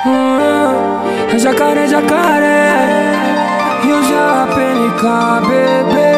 É jacaré, jacaré. E eu já PNK, bebê.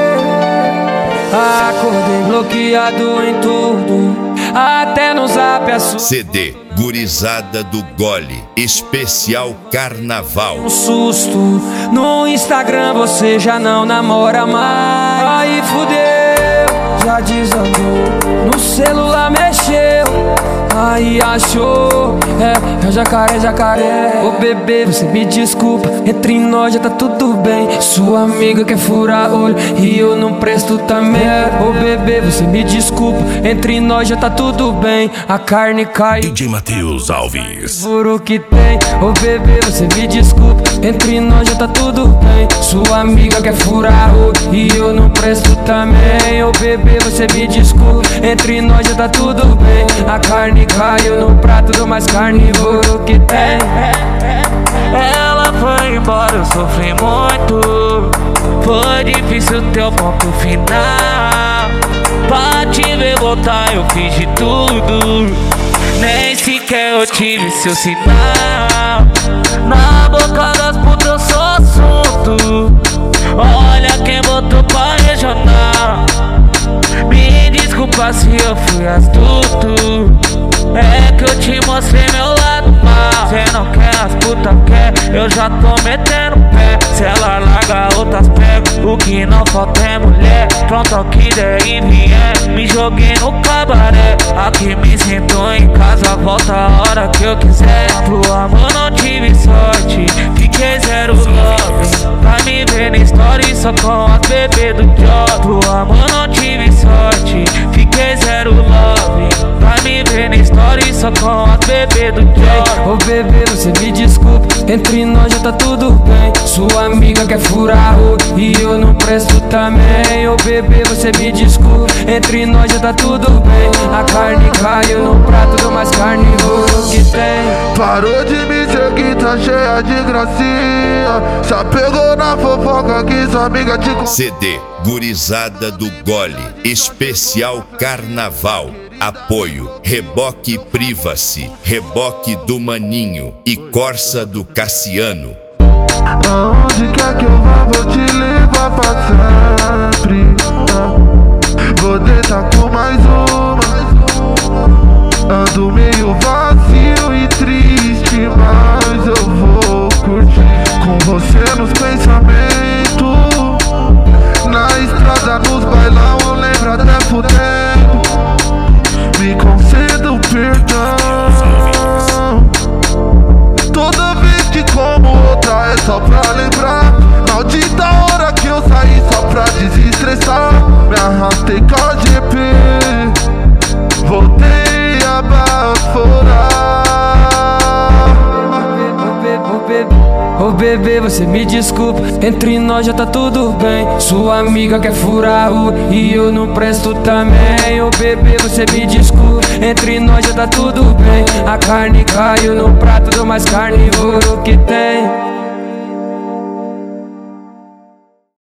Acordei bloqueado em tudo, até no zap a sua. CD Gurizada do Gole, especial Carnaval. Um susto, no Instagram você já não namora mais. Aí fudeu, já desandou, no celular mexeu, aí achou, é jacaré, jacaré. Ô bebê, você me desculpa, entre nós já tá tudo bem. Sua amiga quer furar olho e eu não presto também. Ô bebê, você me desculpa, entre nós já tá tudo bem. A carne cai, DJ Matheus Alves. furo que tem. Ô bebê, você me desculpa, entre nós já tá tudo bem. Sua amiga quer furar olho e eu não presto também. Ô bebê, você me desculpa, entre nós já tá tudo bem. A carne caiu no prato do mais carnívoro que tem. Ela foi embora, eu sofri muito. Foi difícil ter o ponto final. Pra te ver voltar eu fiz de tudo, nem sequer eu tive seu sinal. Na boca das putas eu sou assunto. Olha quem botou pra regional. Me desculpa se eu fui astuto, é que eu te mostrei meu lado mal. Cê não quer, as puta quer, eu já tô metendo pé. Se ela larga, outras pego, o que não falta é mulher. Pronto ao que der e vier, me joguei no cabaré. Aqui me sinto em casa, volta a hora que eu quiser. Pro amor não tive sorte, fiquei zero love. Pra me ver na story só com as bebê do job. Pro amor não tive sorte, fiquei zero love. Pra me ver na story só com as bebê do job. Ô bebê, você me desculpa, entre nós já tá tudo bem. Sua amiga quer furar o e eu não presto também. Ô bebê, você me desculpa, entre nós já tá tudo bem. A carne caiu no prato do mais carnívoro que tem. Parou de me seguir, tá cheia de gracinha. Só pegou na fofoca que sua amiga te contou. CD Gurizada do Gole, especial Carnaval. Apoio Reboque Privacy, Reboque do Maninho e Corsa do Cassiano. Aonde quer que eu vá, vou te levar pra sempre. Vou deitar com mais uma. Ando meio vazio e triste, mas eu vou curtir com você nos pensamentos. Na estrada, nos bailão, eu lembro até fudendo. Me conceda o perdão. Toda vez que como outra é só pra lembrar. Maldita hora que eu saí só pra desestressar. Me arrastei com a GP, voltei a baforar. Ô bebê, você me desculpa, entre nós já tá tudo bem. Sua amiga quer furar o e eu não presto também. Ô bebê, você me desculpa, entre nós já tá tudo bem. A carne caiu no prato do mais carnívoro que tem.